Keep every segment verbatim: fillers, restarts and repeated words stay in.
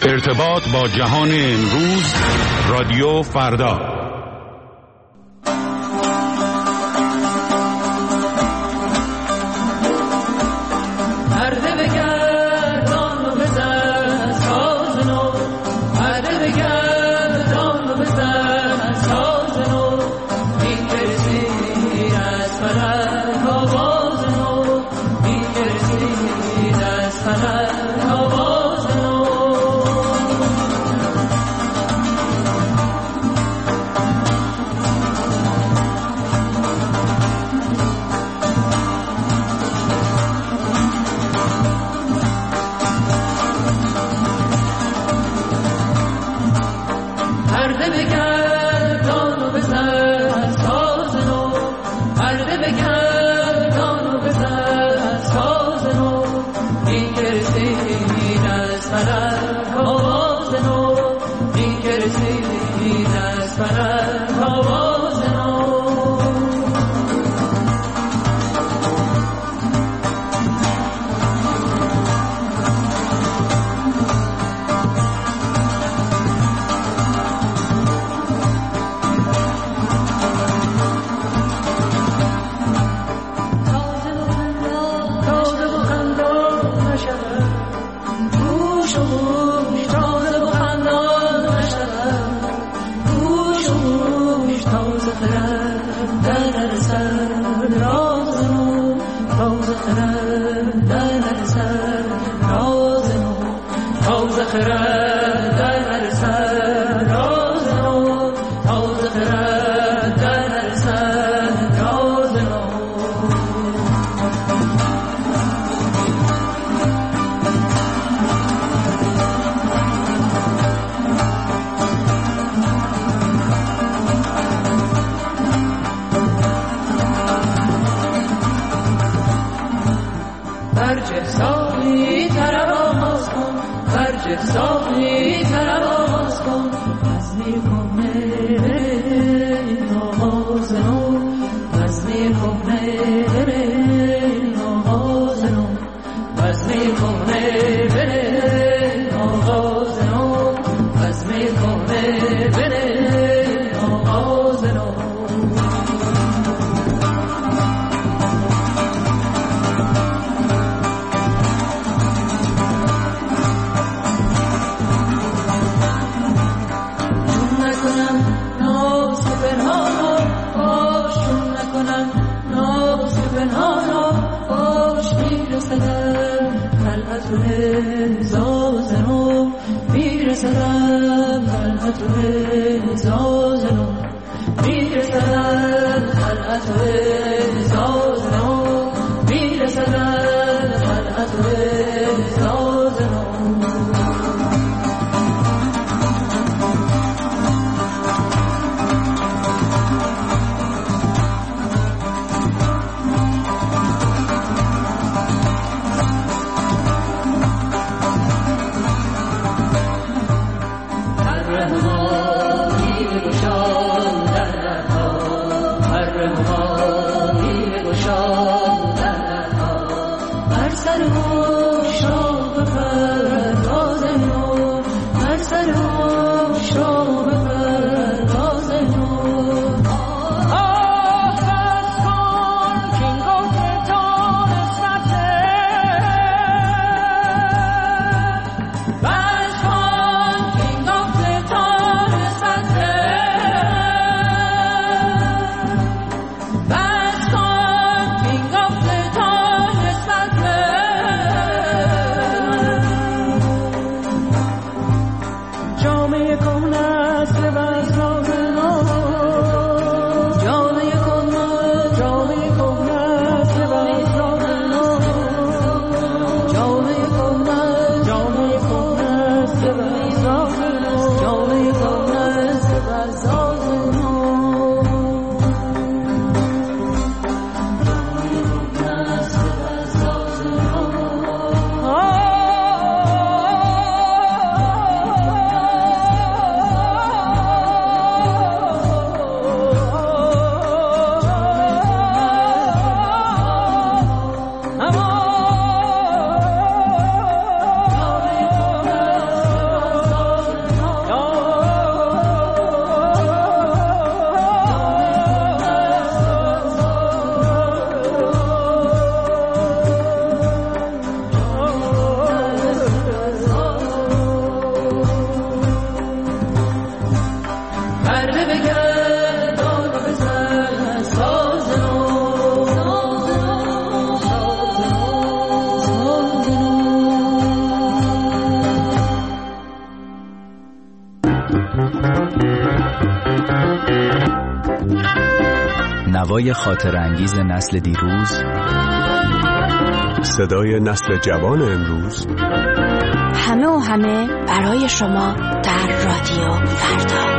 ارتباط با جهان امروز، رادیو فردا. John نوای خاطر انگیز نسل دیروز، صدای نسل جوان امروز، همه و همه برای شما در رادیو فردا.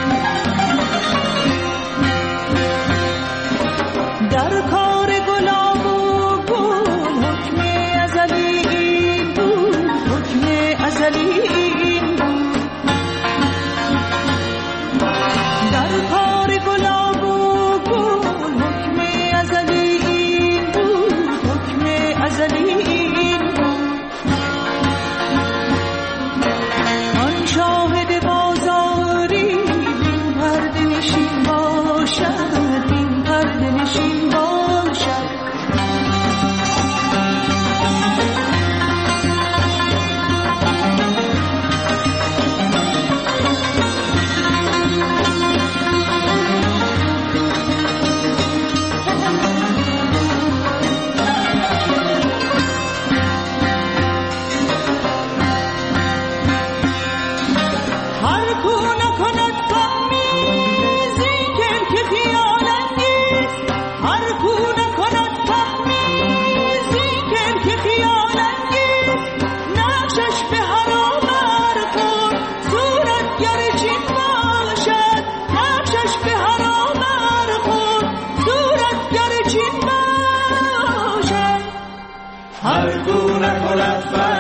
در کار گلاب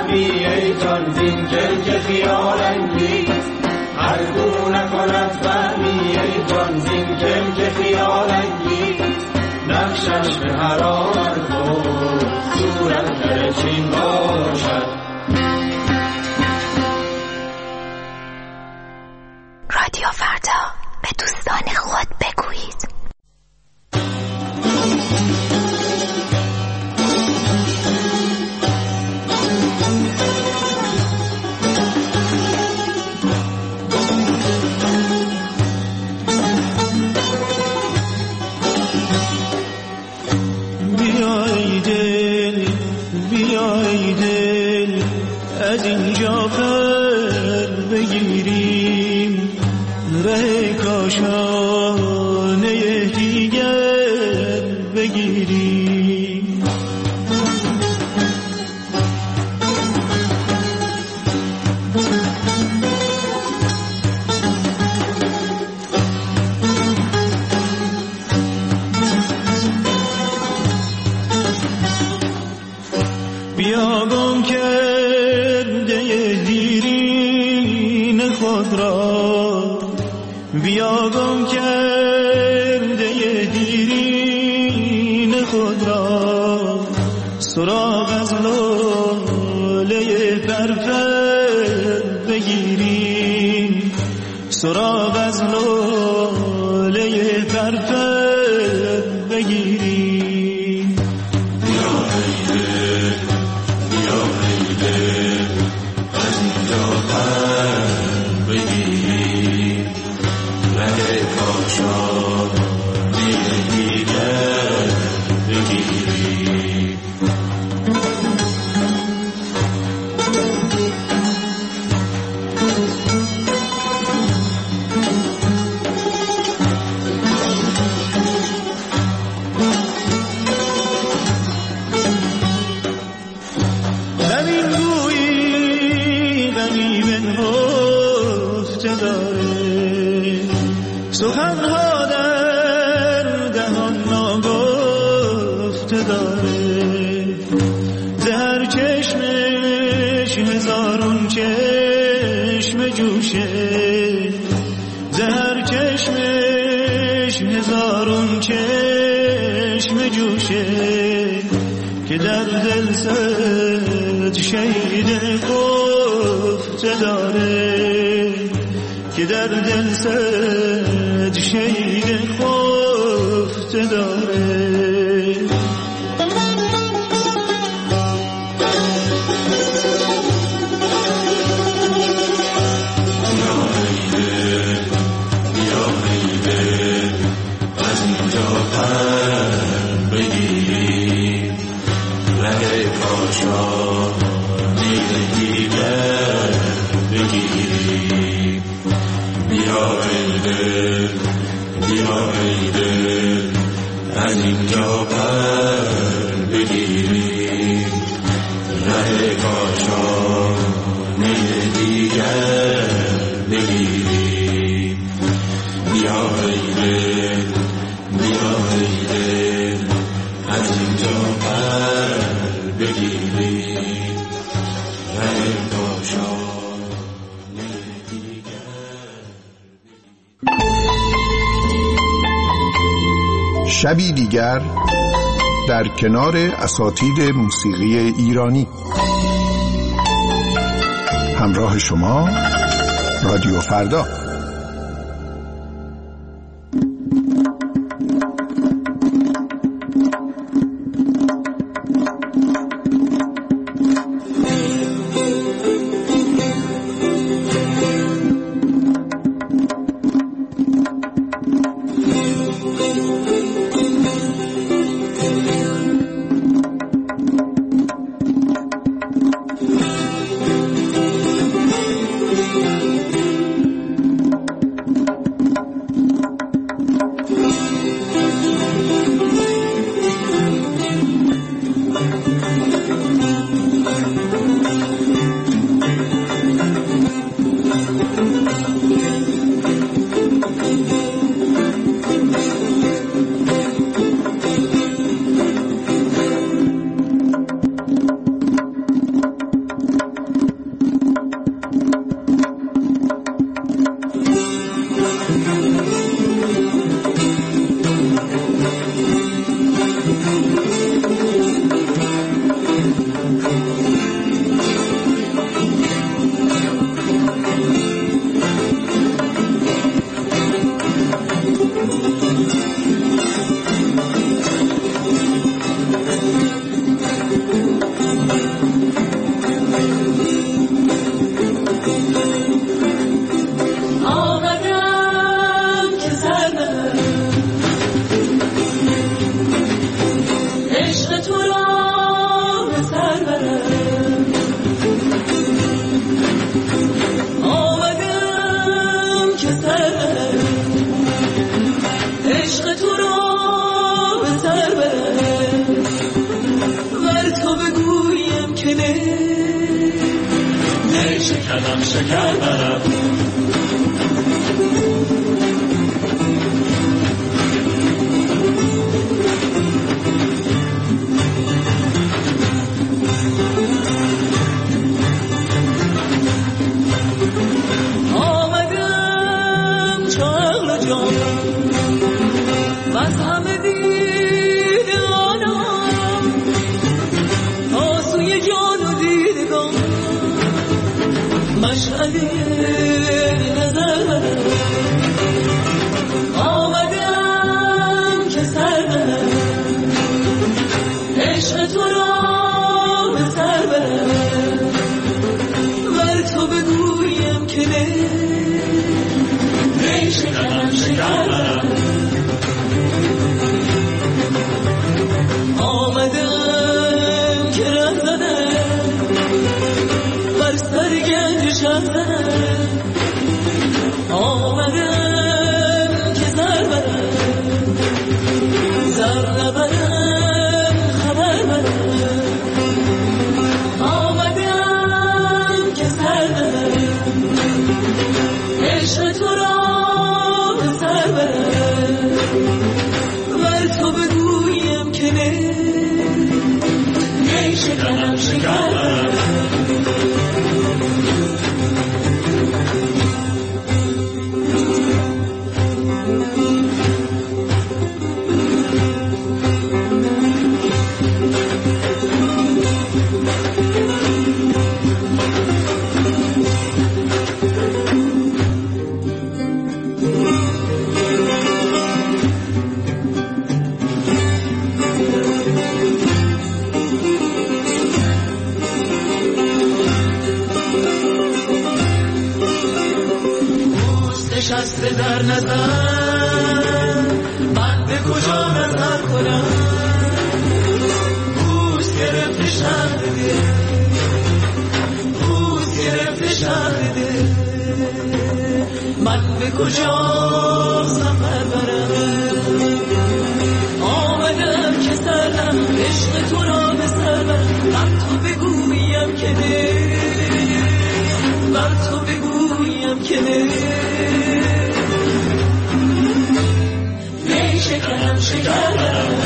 فهمی ای جان زین گل که خیال انگیز، هر گو نکند فهمی ای جان زین گل که خیال انگیز، نقشش به حرامت بود صورت برچین باشد. رادیو فردا، به دوستان خود بگویید. بیای دل بیای دل از اینجا پر بگیریم، ره کاشانه دیگر بگیریم. بیا گم کرده دیرین خود را، بیا گم کرده دیرین خود را، سراغ از لاله پرپر بگیریم، سراغ از لاله پرپر بگیریم. بیا ایده بیا ایده از اینجا پر بگیریم، ره کاشانه دیگر بگیریم. زمین گویی غمی بنهفته داره، سخنها در دهان ناگفته داره، زهر چشمش هزارون چشم جوشه، زهر چشمش هزارون چشم جوشه، که در دل صد شهید گفته داره، که در دل صد شهید گفته داره. از اینجا پر بگیریم، ره کاشانه دیگر بگیریم. بیا ای دل بیا ای دل از اینجا پر بگیریم، ره کاشانه دیگر بگیریم. بیا ای دل بیا ای دل از اینجا پر بگیریم، ره کاشانه دیگر. شبی دیگر در کنار اساتید موسیقی ایرانی. همراه شما رادیو فردا. می شکنم شکر برم. آمدم که سر برم عشق تو را به سر برم ور تو بگویم که نه می شکنم شکر برم. آمدم که ره زدم بر سر گنج شهر زدم. آمدم که زر برم زر نبرم خبر برم. آمدم که سر برم عشق تو را به سر برم ور تو بگویم که نه می شکنم شکر برم. نشسته در نظر من به کجا نظر کنم. بوس گرفته شهر دل بوس گرفته شهر دل من به کجا سفر برم. آمدم که سرم عشق تو را به سر برم بر تو بگویم که نه بر تو بگویم که نه می شکنم شکر برم.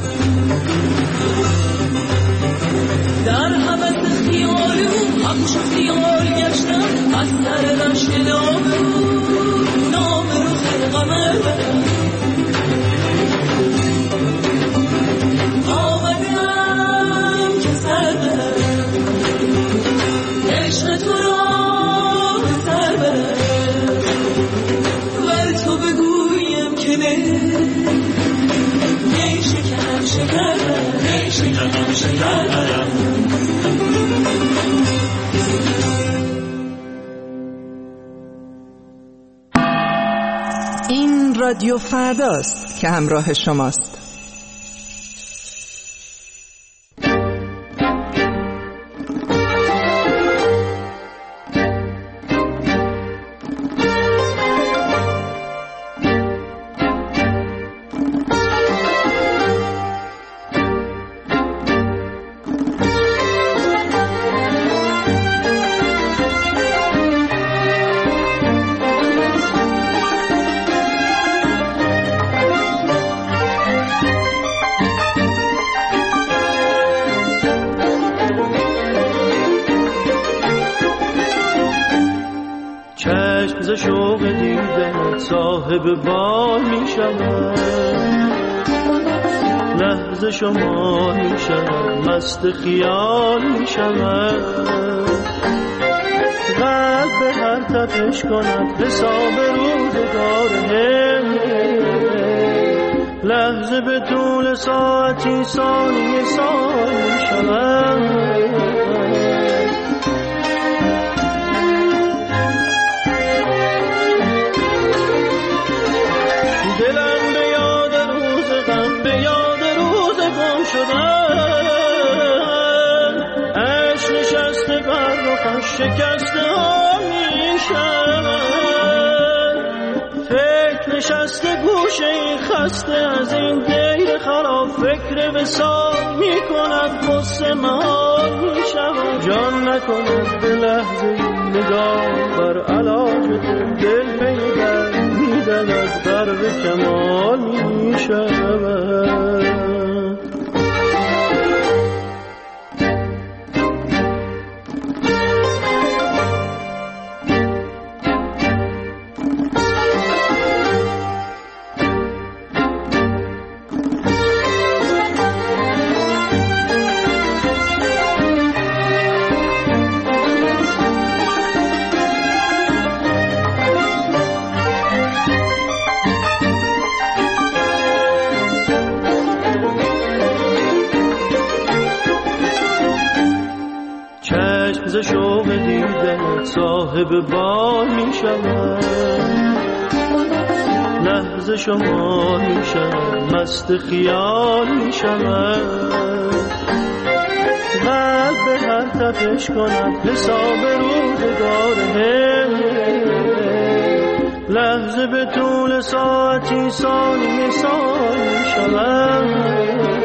در حبس خیال او همچو خیال گشتم از سر رشک نام او نام رو خلقمر برم. آمدم که سر برم عشق تو را به سر برم ور تو بگویم که نه می شکنم شکر برم می شکنم شکر برم. این رادیو فرداست که همراه شماست. ز شوق دیدن صاحب بال می شود لحظه شما می شود مست خیال می شود قلب به هر تپش کند حساب روزگاره لحظه به طول ساعتی ثانیه سال می شود دلم به یاد روز غم به یاد روز گم شدن عشق نشسته بر رخش شکسته ها می شود فکر نشسته گوشه خسته از این دیر خراب فکر وصال می کند قصه محال می شود جان نکند به لحظه نگاه بر علاج تو دل میدن میدن از غرب کمال می شود. ز شوق دیدن صاحب بال می شود لحظه شما می شود مست خیال می شود قلب به هر تپش کند حساب روزگاره لحظه به طول ساعتی ثانیه سال می شود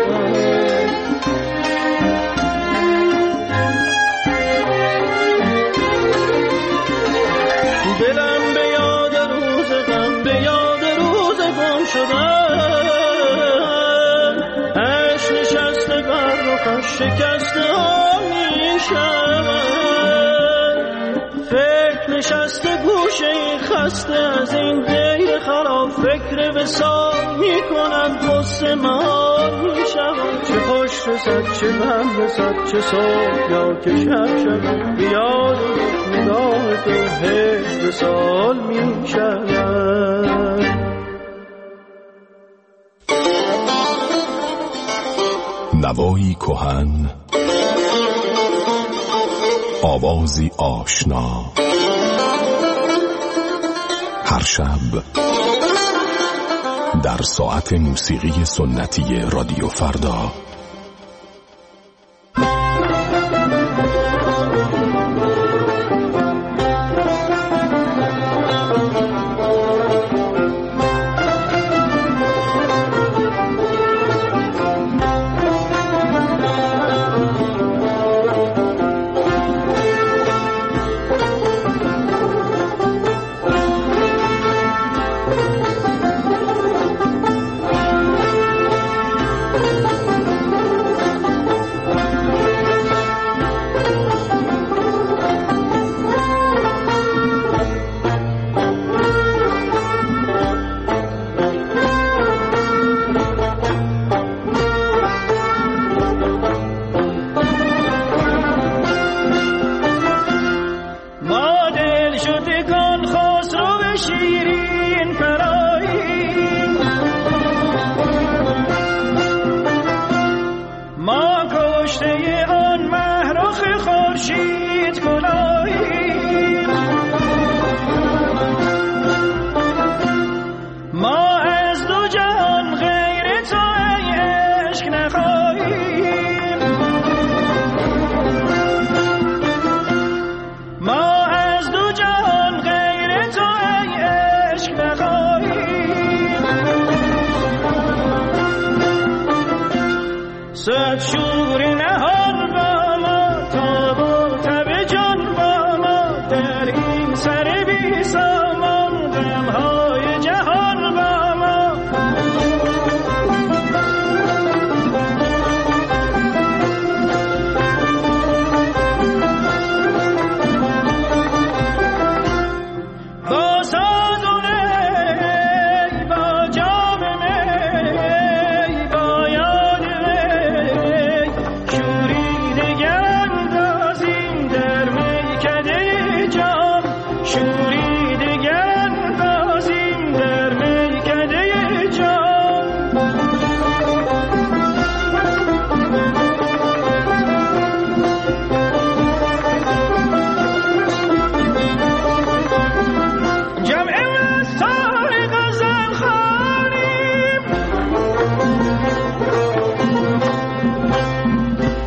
دلم به یاد روز غم به یاد روز گم شدن عشق نشسته بر رخش شکسته ها می شود فکر نشسته گوشه خسته از این دیر خراب فکر وصال می کند قصه محال می شود چه خوش رسد چه بم رسد چه صبح یا که شب شود بیاد نگاه تو هجر سال می شود. نوایی کهن آوازی آشنا هر شب در ساعت موسیقی سنتی رادیو فردا.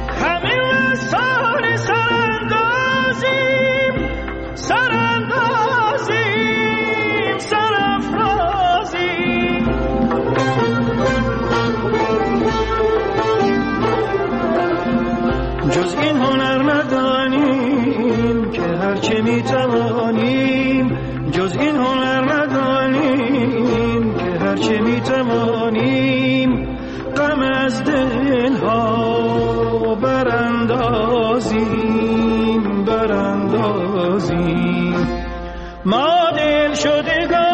سراندازیم سرانداز هرچه میتوانیم جز این هنر ندانیم که هرچه میتوانیم غم از دلها براندازیم براندازیم ما دل شدگان